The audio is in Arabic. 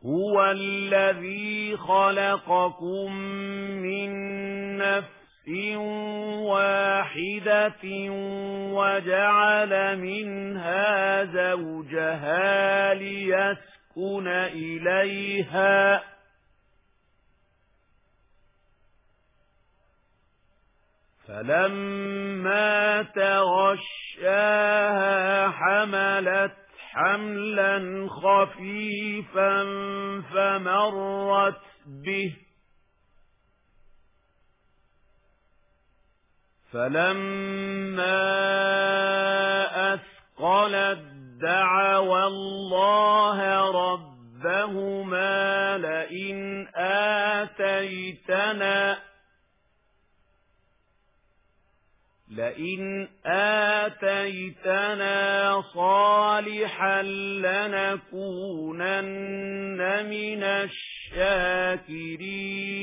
هُوَ الَّذِي خَلَقَكُم مِّن نَّفْسٍ وَاحِدَةٍ وَجَعَلَ مِنْهَا زَوْجَهَا لِيَسْكُنَ إِلَيْهَا فَلَمَّا تَغَشَّاهَا حَمَلَتْ حَمْلًا خَفِيفًا فَمَرَّتْ بِهِ فَلَمَّا أَثْقَلَتْ دَعَوَا اللَّهَ رَبَّهُمَا لئن آتيتنا صالحا لنكونن من الشاكرين